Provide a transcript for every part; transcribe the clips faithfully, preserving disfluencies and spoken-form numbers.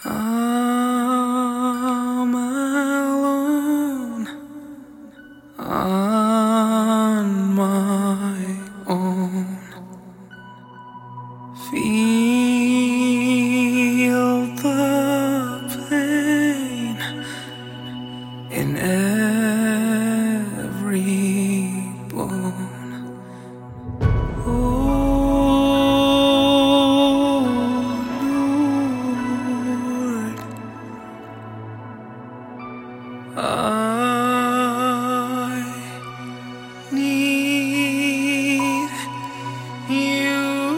I'm alone on my own. Feel the pain in every bone. Oh Lord, I need you.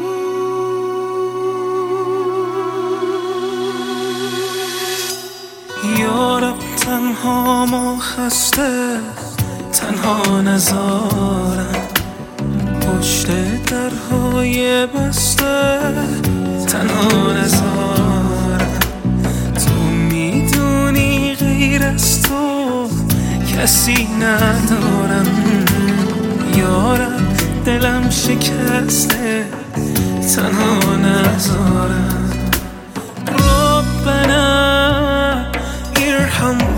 یارب تنها و خسته تنها نذارم، پشت درهای بسته تنها نذارم. تو میدونی غیر از تو کسی ندارم. یارب دلم شکسته تنها نذارم. ربنا ارحم